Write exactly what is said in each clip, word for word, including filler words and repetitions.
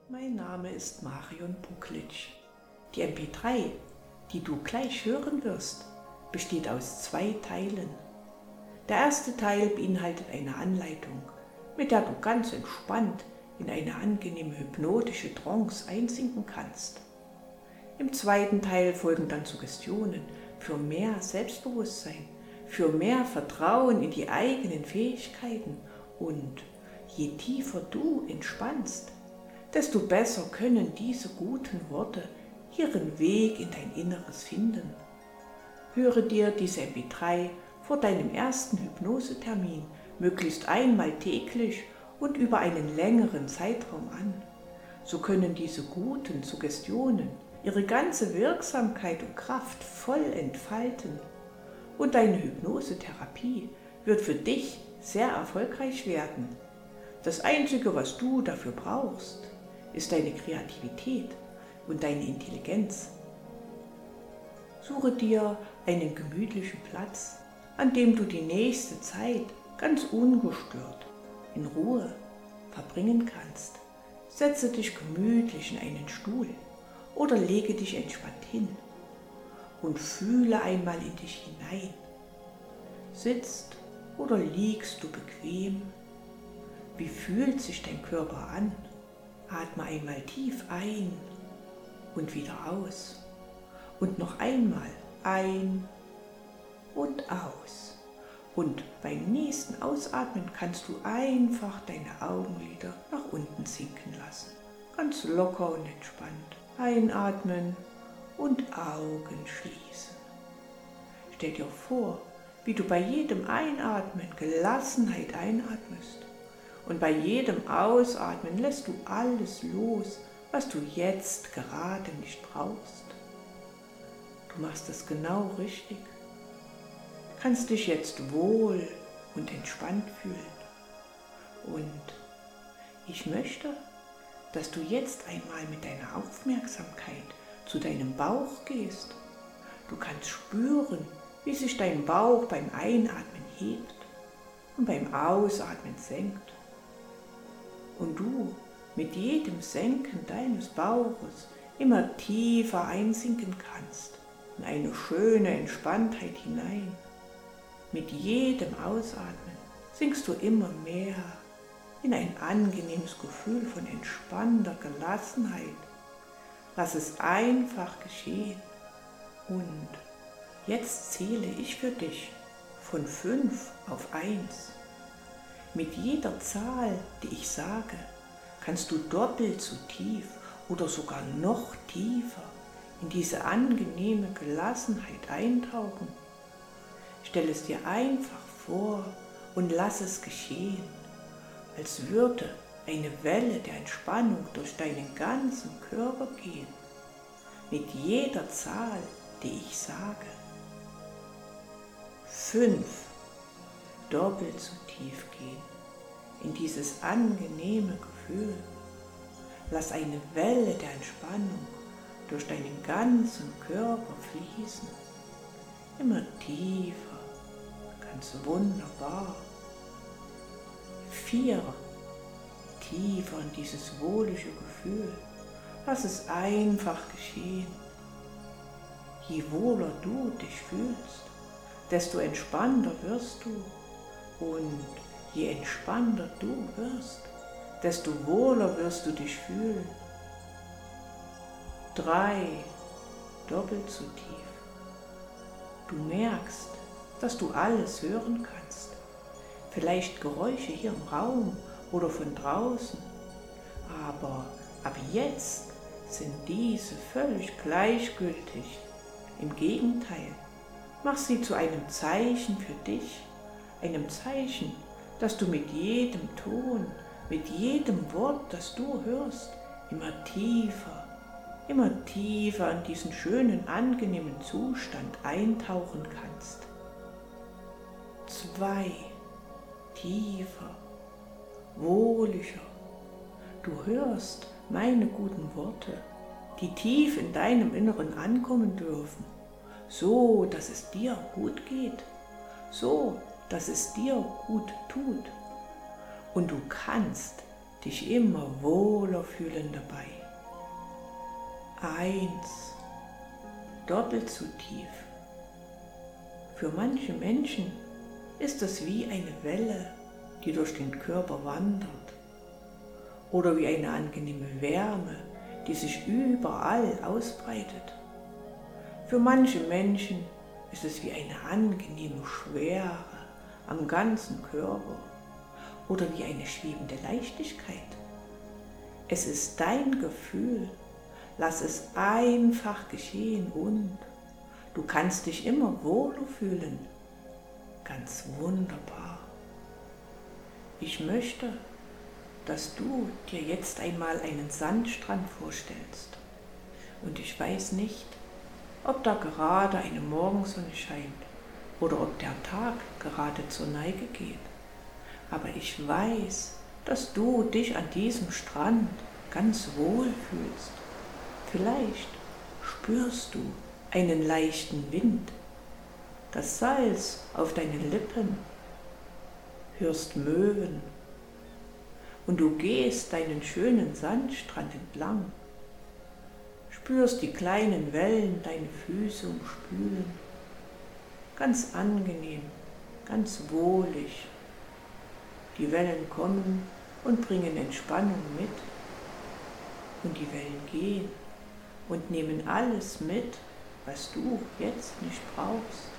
Mein Name ist Marion Buklitsch. Die M P drei, die du gleich hören wirst, besteht aus zwei Teilen. Der erste Teil beinhaltet eine Anleitung, mit der du ganz entspannt in eine angenehme hypnotische Trance einsinken kannst. Im zweiten Teil folgen dann Suggestionen für mehr Selbstbewusstsein, für mehr Vertrauen in die eigenen Fähigkeiten und je tiefer du entspannst, desto besser können diese guten Worte ihren Weg in dein Inneres finden. Höre dir diese M P drei vor deinem ersten Hypnosetermin möglichst einmal täglich und über einen längeren Zeitraum an. So können diese guten Suggestionen ihre ganze Wirksamkeit und Kraft voll entfalten und deine Hypnosetherapie wird für dich sehr erfolgreich werden. Das Einzige, was du dafür brauchst, ist deine Kreativität und deine Intelligenz. Suche dir einen gemütlichen Platz, an dem du die nächste Zeit ganz ungestört, in Ruhe verbringen kannst. Setze dich gemütlich in einen Stuhl oder lege dich entspannt hin und fühle einmal in dich hinein. Sitzt oder liegst du bequem? Wie fühlt sich dein Körper an? Atme einmal tief ein und wieder aus. Und noch einmal ein und aus. Und beim nächsten Ausatmen kannst du einfach deine Augenlider nach unten sinken lassen. Ganz locker und entspannt. Einatmen und Augen schließen. Stell dir vor, wie du bei jedem Einatmen Gelassenheit einatmest. Und bei jedem Ausatmen lässt du alles los, was du jetzt gerade nicht brauchst. Du machst es genau richtig. Du kannst dich jetzt wohl und entspannt fühlen. Und ich möchte, dass du jetzt einmal mit deiner Aufmerksamkeit zu deinem Bauch gehst. Du kannst spüren, wie sich dein Bauch beim Einatmen hebt und beim Ausatmen senkt. Und du mit jedem Senken deines Bauches immer tiefer einsinken kannst in eine schöne Entspanntheit hinein. Mit jedem Ausatmen sinkst du immer mehr in ein angenehmes Gefühl von entspannter Gelassenheit. Lass es einfach geschehen. Und jetzt zähle ich für dich von fünf auf eins. Mit jeder Zahl, die ich sage, kannst du doppelt so tief oder sogar noch tiefer in diese angenehme Gelassenheit eintauchen. Stell es dir einfach vor und lass es geschehen, als würde eine Welle der Entspannung durch deinen ganzen Körper gehen. Mit jeder Zahl, die ich sage. Fünf. Doppelt so tief gehen, in dieses angenehme Gefühl. Lass eine Welle der Entspannung durch deinen ganzen Körper fließen. Immer tiefer, ganz wunderbar. Vier. Tiefer in dieses wohlige Gefühl. Lass es einfach geschehen. Je wohler du dich fühlst, desto entspannter wirst du. Und je entspannter du wirst, desto wohler wirst du dich fühlen. Drei, doppelt so tief. Du merkst, dass du alles hören kannst. Vielleicht Geräusche hier im Raum oder von draußen. Aber ab jetzt sind diese völlig gleichgültig. Im Gegenteil, mach sie zu einem Zeichen für dich. Einem Zeichen, dass du mit jedem Ton, mit jedem Wort, das du hörst, immer tiefer, immer tiefer in diesen schönen, angenehmen Zustand eintauchen kannst. Zwei, tiefer, wohliger. Du hörst meine guten Worte, die tief in deinem Inneren ankommen dürfen, so, dass es dir gut geht, so, dass es dir gut tut. Und du kannst dich immer wohler fühlen dabei. Eins, doppelt so tief. Für manche Menschen ist es wie eine Welle, die durch den Körper wandert, oder wie eine angenehme Wärme, die sich überall ausbreitet. Für manche Menschen ist es wie eine angenehme Schwere am ganzen Körper oder wie eine schwebende Leichtigkeit. Es ist dein Gefühl, lass es einfach geschehen und du kannst dich immer wohler fühlen. Ganz wunderbar. Ich möchte, dass du dir jetzt einmal einen Sandstrand vorstellst. Und ich weiß nicht, ob da gerade eine Morgensonne scheint oder ob der Tag gerade zur Neige geht. Aber ich weiß, dass du dich an diesem Strand ganz wohl fühlst. Vielleicht spürst du einen leichten Wind, das Salz auf deinen Lippen, hörst Möwen und du gehst deinen schönen Sandstrand entlang, spürst die kleinen Wellen deine Füße umspülen, ganz angenehm, ganz wohlig. Die Wellen kommen und bringen Entspannung mit und die Wellen gehen und nehmen alles mit, was du jetzt nicht brauchst.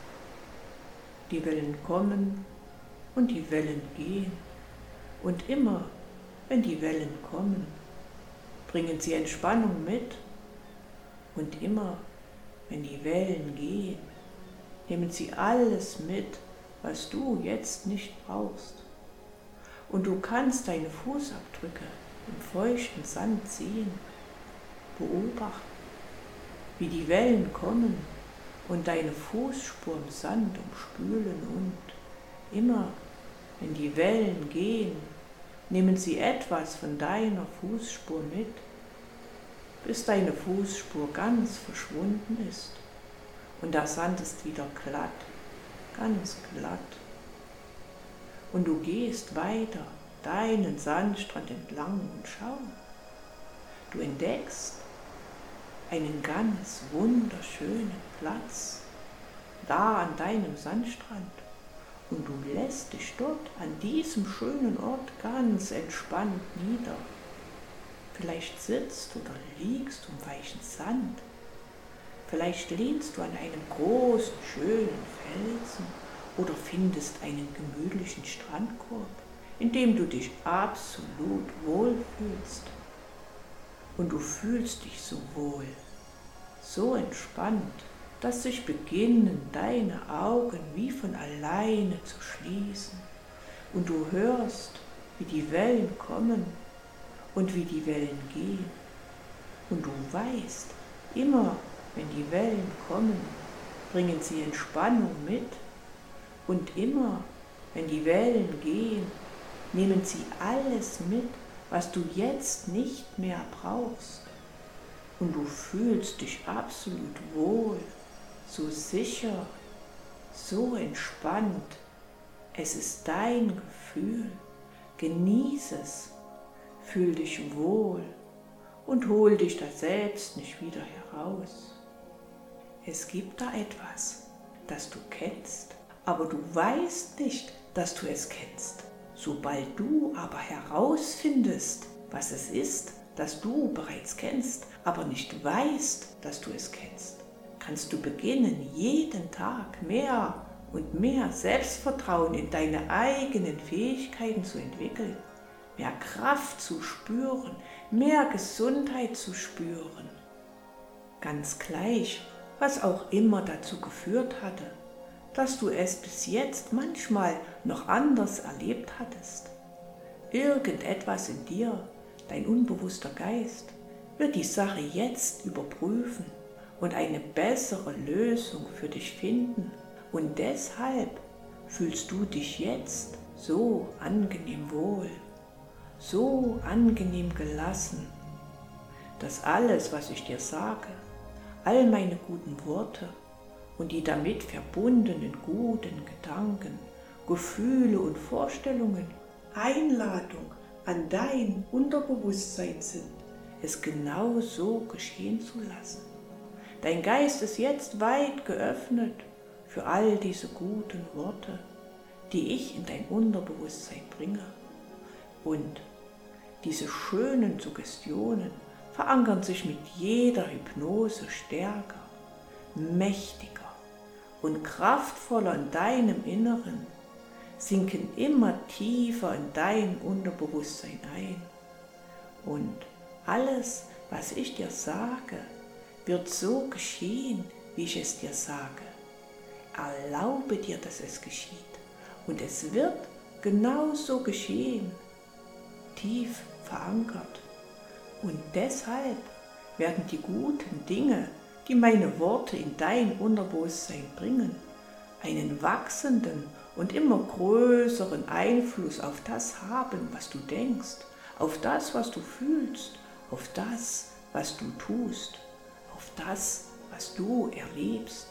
Die Wellen kommen und die Wellen gehen und immer, wenn die Wellen kommen, bringen sie Entspannung mit und immer, wenn die Wellen gehen, nehmen sie alles mit, was du jetzt nicht brauchst. Und du kannst deine Fußabdrücke im feuchten Sand sehen, beobachten, wie die Wellen kommen und deine Fußspur im Sand umspülen und immer, wenn die Wellen gehen, nehmen sie etwas von deiner Fußspur mit, bis deine Fußspur ganz verschwunden ist und der Sand ist wieder glatt, ganz glatt. Und du gehst weiter deinen Sandstrand entlang und schau, du entdeckst einen ganz wunderschönen Platz da an deinem Sandstrand und du lässt dich dort an diesem schönen Ort ganz entspannt nieder. Vielleicht sitzt oder liegst du im weichen Sand, vielleicht lehnst du an einem großen, schönen Felsen oder findest einen gemütlichen Strandkorb, in dem du dich absolut wohlfühlst. Und du fühlst dich so wohl, so entspannt, dass sich beginnen, deine Augen wie von alleine zu schließen. Und du hörst, wie die Wellen kommen und wie die Wellen gehen. Und du weißt, immer wenn die Wellen kommen, bringen sie Entspannung mit. Und immer wenn die Wellen gehen, nehmen sie alles mit, was du jetzt nicht mehr brauchst. Und du fühlst dich absolut wohl, so sicher, so entspannt. Es ist dein Gefühl. Genieß es, fühl dich wohl und hol dich da selbst nicht wieder heraus. Es gibt da etwas, das du kennst, aber du weißt nicht, dass du es kennst. Sobald du aber herausfindest, was es ist, das du bereits kennst, aber nicht weißt, dass du es kennst, kannst du beginnen, jeden Tag mehr und mehr Selbstvertrauen in deine eigenen Fähigkeiten zu entwickeln, mehr Kraft zu spüren, mehr Gesundheit zu spüren. Ganz gleich, was auch immer dazu geführt hatte, dass du es bis jetzt manchmal noch anders erlebt hattest. Irgendetwas in dir, dein unbewusster Geist, wird die Sache jetzt überprüfen und eine bessere Lösung für dich finden. Und deshalb fühlst du dich jetzt so angenehm wohl, so angenehm gelassen, dass alles, was ich dir sage, all meine guten Worte und die damit verbundenen guten Gedanken, Gefühle und Vorstellungen, Einladung, an dein Unterbewusstsein sind, es genau so geschehen zu lassen. Dein Geist ist jetzt weit geöffnet für all diese guten Worte, die ich in dein Unterbewusstsein bringe. Und diese schönen Suggestionen verankern sich mit jeder Hypnose stärker, mächtiger und kraftvoller in deinem Inneren, sinken immer tiefer in dein Unterbewusstsein ein. Und alles, was ich dir sage, wird so geschehen, wie ich es dir sage. Erlaube dir, dass es geschieht. Und es wird genauso geschehen, tief verankert. Und deshalb werden die guten Dinge, die meine Worte in dein Unterbewusstsein bringen, einen wachsenden und immer größeren Einfluss auf das haben, was du denkst, auf das, was du fühlst, auf das, was du tust, auf das, was du erlebst.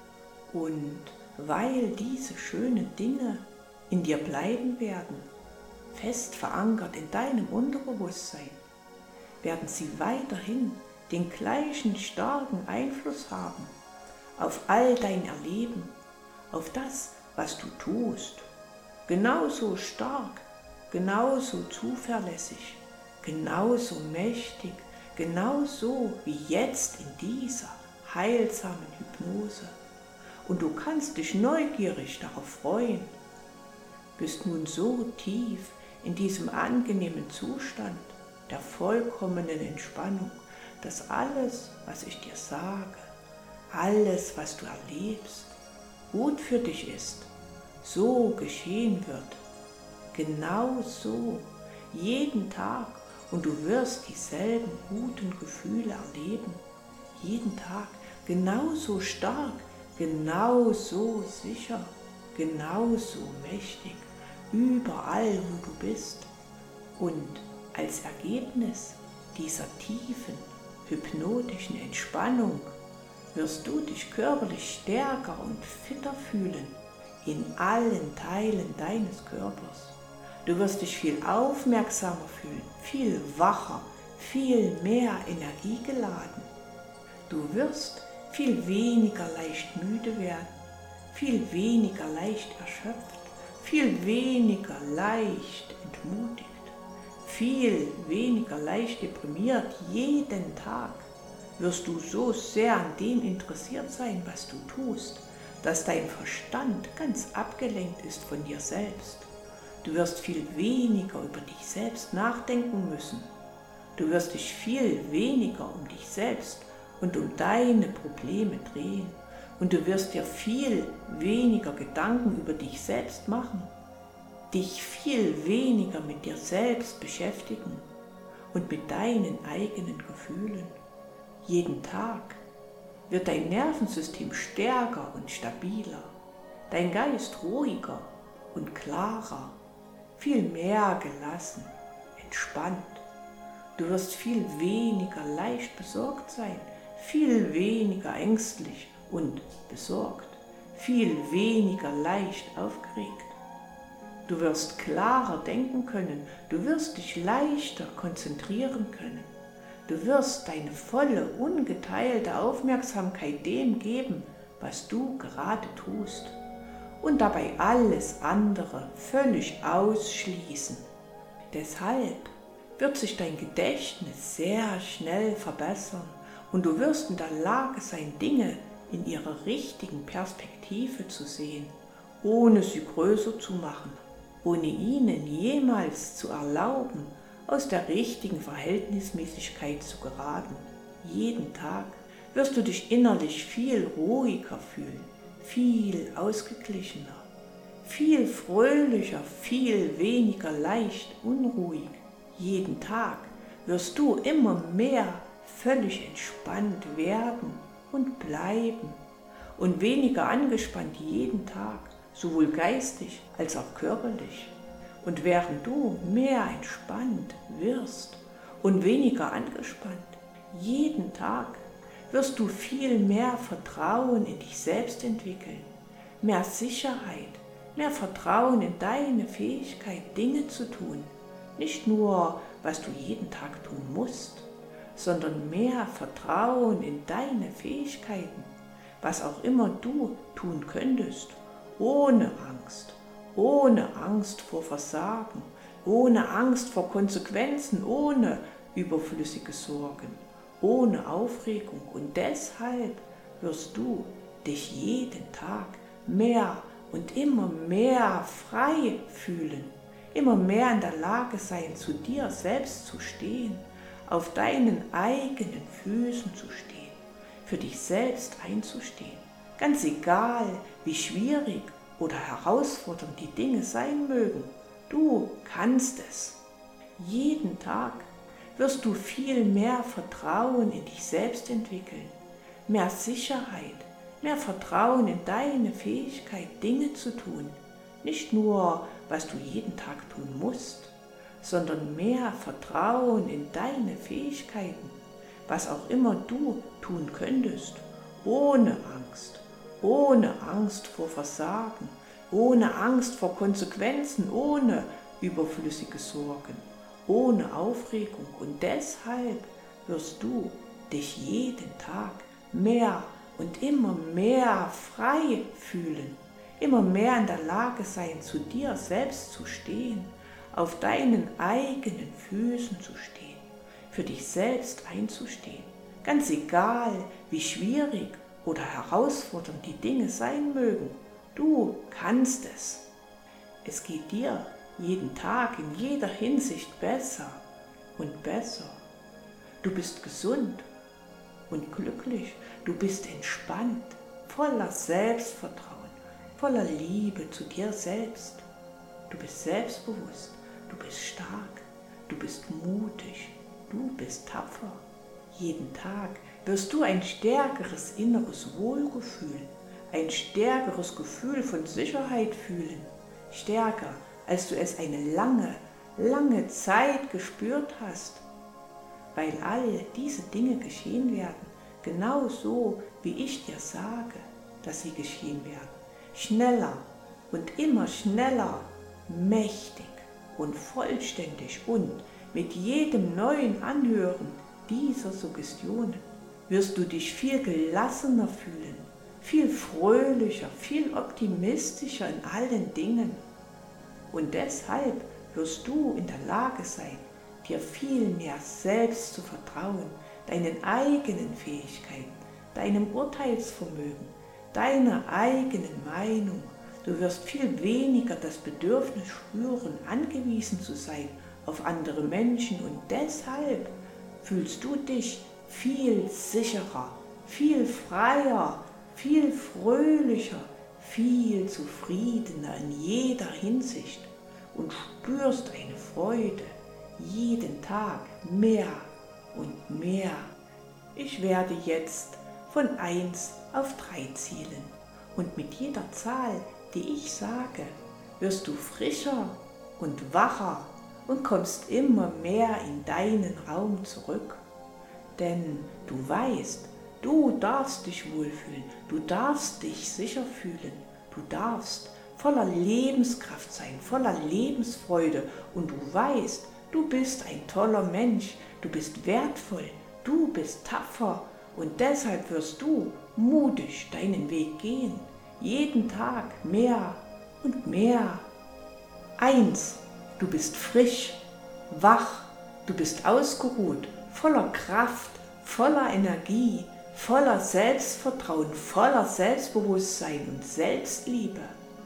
Und weil diese schönen Dinge in dir bleiben werden, fest verankert in deinem Unterbewusstsein, werden sie weiterhin den gleichen starken Einfluss haben auf all dein Erleben, auf das, was du tust. Genauso stark, genauso zuverlässig, genauso mächtig, genauso wie jetzt in dieser heilsamen Hypnose. Und du kannst dich neugierig darauf freuen, bist nun so tief in diesem angenehmen Zustand der vollkommenen Entspannung, dass alles, was ich dir sage, alles, was du erlebst, gut für dich ist, so geschehen wird. Genau so, jeden Tag, und du wirst dieselben guten Gefühle erleben, jeden Tag, genauso stark, genauso sicher, genauso mächtig, überall, wo du bist. Und als Ergebnis dieser tiefen, hypnotischen Entspannung wirst du dich körperlich stärker und fitter fühlen in allen Teilen deines Körpers. Du wirst dich viel aufmerksamer fühlen, viel wacher, viel mehr energiegeladen. Du wirst viel weniger leicht müde werden, viel weniger leicht erschöpft, viel weniger leicht entmutigt, viel weniger leicht deprimiert. Jeden Tag wirst du so sehr an dem interessiert sein, was du tust, dass dein Verstand ganz abgelenkt ist von dir selbst. Du wirst viel weniger über dich selbst nachdenken müssen. Du wirst dich viel weniger um dich selbst und um deine Probleme drehen. Und du wirst dir viel weniger Gedanken über dich selbst machen, dich viel weniger mit dir selbst beschäftigen und mit deinen eigenen Gefühlen. Jeden Tag wird dein Nervensystem stärker und stabiler, dein Geist ruhiger und klarer, viel mehr gelassen, entspannt. Du wirst viel weniger leicht besorgt sein, viel weniger ängstlich und besorgt, viel weniger leicht aufgeregt. Du wirst klarer denken können, du wirst dich leichter konzentrieren können. Du wirst deine volle, ungeteilte Aufmerksamkeit dem geben, was du gerade tust, und dabei alles andere völlig ausschließen. Deshalb wird sich dein Gedächtnis sehr schnell verbessern und du wirst in der Lage sein, Dinge in ihrer richtigen Perspektive zu sehen, ohne sie größer zu machen, ohne ihnen jemals zu erlauben, aus der richtigen Verhältnismäßigkeit zu geraten. Jeden Tag wirst du dich innerlich viel ruhiger fühlen, viel ausgeglichener, viel fröhlicher, viel weniger leicht unruhig. Jeden Tag wirst du immer mehr völlig entspannt werden und bleiben und weniger angespannt jeden Tag, sowohl geistig als auch körperlich. Und während du mehr entspannt wirst und weniger angespannt, jeden Tag wirst du viel mehr Vertrauen in dich selbst entwickeln, mehr Sicherheit, mehr Vertrauen in deine Fähigkeit, Dinge zu tun, Nicht nur, was du jeden Tag tun musst, sondern mehr Vertrauen in deine Fähigkeiten, was auch immer du tun könntest, ohne Angst, ohne Angst vor Versagen, ohne Angst vor Konsequenzen, ohne überflüssige Sorgen, ohne Aufregung. Und deshalb wirst du dich jeden Tag mehr und immer mehr frei fühlen, immer mehr in der Lage sein, zu dir selbst zu stehen, auf deinen eigenen Füßen zu stehen, für dich selbst einzustehen, ganz egal, wie schwierig oder herausfordernd die Dinge sein mögen. Du kannst es. Jeden Tag wirst du viel mehr Vertrauen in dich selbst entwickeln, mehr Sicherheit, mehr Vertrauen in deine Fähigkeit, Dinge zu tun. Nicht nur, was du jeden Tag tun musst, sondern mehr Vertrauen in deine Fähigkeiten, was auch immer du tun könntest, ohne Angst, ohne Angst vor Versagen, ohne Angst vor Konsequenzen, ohne überflüssige Sorgen, ohne Aufregung. Und deshalb wirst du dich jeden Tag mehr und immer mehr frei fühlen, immer mehr in der Lage sein, zu dir selbst zu stehen, auf deinen eigenen Füßen zu stehen, für dich selbst einzustehen, ganz egal, wie schwierig oder herausfordernd die Dinge sein mögen. Du kannst es. Es geht dir jeden Tag in jeder Hinsicht besser und besser. Du bist gesund und glücklich, du bist entspannt, voller Selbstvertrauen, voller Liebe zu dir selbst. Du bist selbstbewusst, du bist stark, du bist mutig, du bist tapfer. Jeden Tag wirst du ein stärkeres inneres Wohlgefühl, ein stärkeres Gefühl von Sicherheit fühlen, stärker, als du es eine lange, lange Zeit gespürt hast, weil all diese Dinge geschehen werden, genau so, wie ich dir sage, dass sie geschehen werden, schneller und immer schneller, mächtig und vollständig. Und mit jedem neuen Anhören dieser Suggestionen wirst du dich viel gelassener fühlen, viel fröhlicher, viel optimistischer in allen Dingen. Und deshalb wirst du in der Lage sein, dir viel mehr selbst zu vertrauen, deinen eigenen Fähigkeiten, deinem Urteilsvermögen, deiner eigenen Meinung. Du wirst viel weniger das Bedürfnis spüren, angewiesen zu sein auf andere Menschen. Und deshalb fühlst du dich viel sicherer, viel freier, viel fröhlicher, viel zufriedener in jeder Hinsicht und spürst eine Freude jeden Tag mehr und mehr. Ich werde jetzt von eins auf drei zählen und mit jeder Zahl, die ich sage, wirst du frischer und wacher und kommst immer mehr in deinen Raum zurück. Denn du weißt, du darfst dich wohlfühlen, du darfst dich sicher fühlen, du darfst voller Lebenskraft sein, voller Lebensfreude und du weißt, du bist ein toller Mensch, du bist wertvoll, du bist tapfer und deshalb wirst du mutig deinen Weg gehen, jeden Tag mehr und mehr. Eins, du bist frisch, wach, du bist ausgeruht, voller Kraft, voller Energie, voller Selbstvertrauen, voller Selbstbewusstsein und Selbstliebe.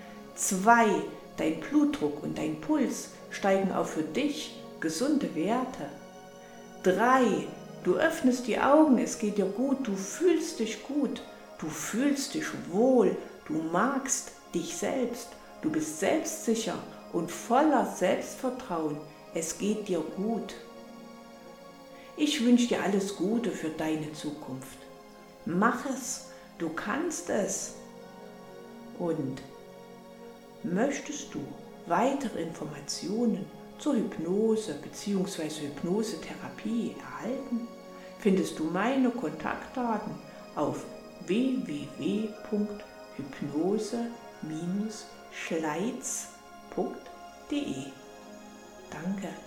Zwei, dein Blutdruck und dein Puls steigen auf für dich gesunde Werte. Drei, du öffnest die Augen, es geht dir gut, du fühlst dich gut, du fühlst dich wohl, du magst dich selbst, du bist selbstsicher und voller Selbstvertrauen, es geht dir gut. Ich wünsche dir alles Gute für deine Zukunft. Mach es, du kannst es. Und möchtest du weitere Informationen zur Hypnose bzw. Hypnosetherapie erhalten, findest du meine Kontaktdaten auf w w w punkt hypnose Bindestrich schleiz punkt de. Danke.